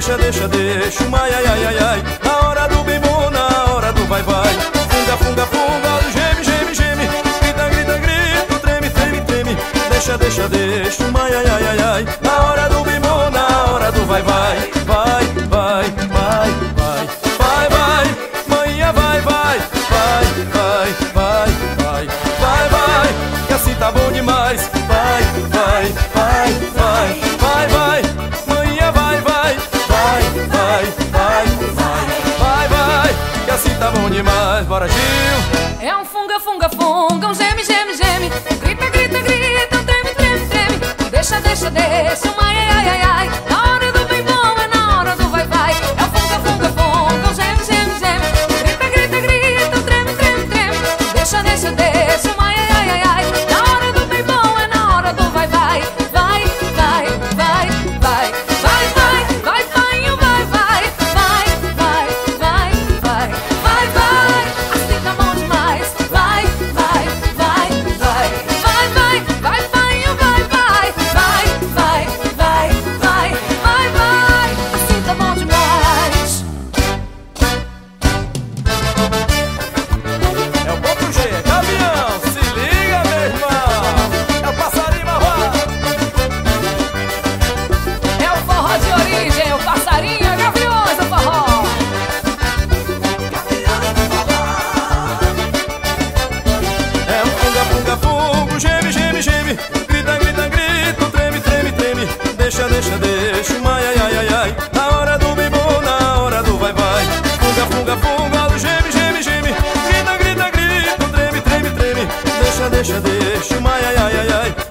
deixa, ai, ai, ai, ai, ai. Na hora do bem bom, na hora do vai, vai. Funga, funga, funga, geme, geme, geme. Grita, grita, grita, treme, treme, treme. Deixa, ai, ai, ai, ai, ai. Na hora do bem bom, na hora do vai, vai. Vai, vai, vai, vai. Vai, vai, manhã, vai, vai. Vai, vai, vai, vai. Vai, vai, que assim tá bom demais. Vai, vai, vai, vai. Vai, vai, manhã, vai, vai. Vai, vai, vai, vai. Vai, vai, que assim tá bom demais. Bora, Gil! É um funga, funga, funga, um geme, geme, geme. Grita, grita, grita, um treme, treme, treme. Deixa, um ai, ai, ai, ai. Na hora do bem bom é na hora do vai, vai. É um funga, funga, funga, um geme, geme, geme. Grita, grita, grita, um treme, treme, treme. Deixa, um ai, ai, ai, ai. Na hora do bem bom é na hora do vai, vai. Vai, vai, vai, vai. Vai, vai, vai, vai, vai, vai. Vai, vai, vai, vai. Vai, vai, assim tá bom demais. Vai, vai, vai, vai. Vai, vai, vai, vai, vai, vai. Vai, vai, vai, vai, vai, vai. Assim tá bom demais. É o ponto G, caminhão, se liga, meu irmão. É o passarinho marrom. É o forró de origem, o passarinho, é gaviões, o forró. É um funga, funga, fungo, geme, geme, geme. Grita, grita, grita, treme, treme, treme. Deixa, ai, ai, ai, ai, ai. Na hora do bem bom, na hora do vai, vai. Funga, funga, funga, geme, geme, geme. Grita, grita, grita, treme, treme, treme. Deixa, ai, ai, ai, ai.